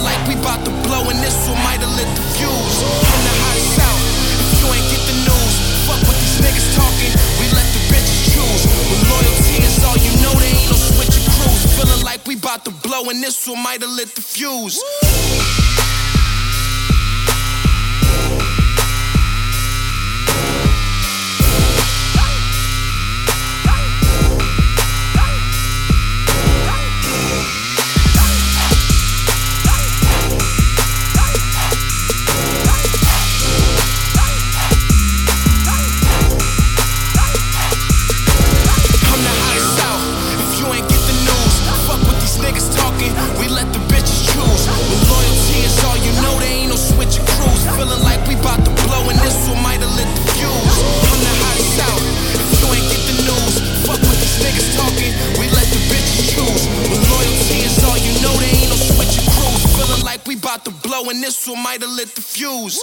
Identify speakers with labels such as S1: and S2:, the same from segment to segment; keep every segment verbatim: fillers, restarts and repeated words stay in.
S1: Feeling like we bout to blow, and this one might have lit the fuse. From the hottest out, if you ain't get the news, fuck what these niggas talking, we let the bitches choose. When loyalty is all you know, there ain't no switch of crews. Feeling like we bout to blow, and this one might have lit the fuse. We let the bitches choose. When loyalty is all you know, there ain't no switch of crews. Feeling like we bout to blow, and this one might have lit the fuse. I'm the hottest out, if you ain't get the news, fuck what these niggas talking, we let the bitches choose. When loyalty is all you know, there ain't no switch of crews. Feeling like we bout to blow, and this one might have lit the fuse.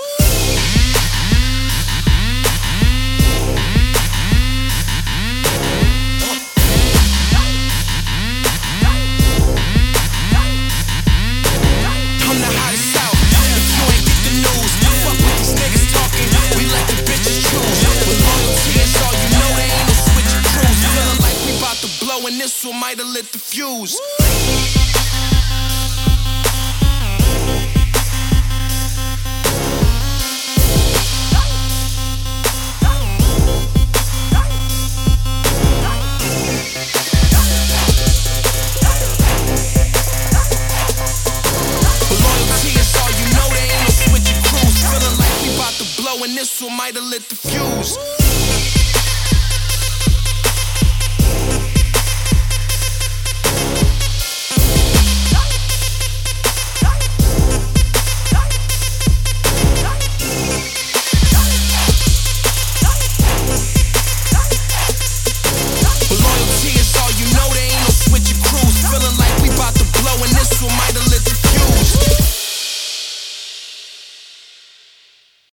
S1: And this one might have lit the fuse. And this one might have lit the fuse.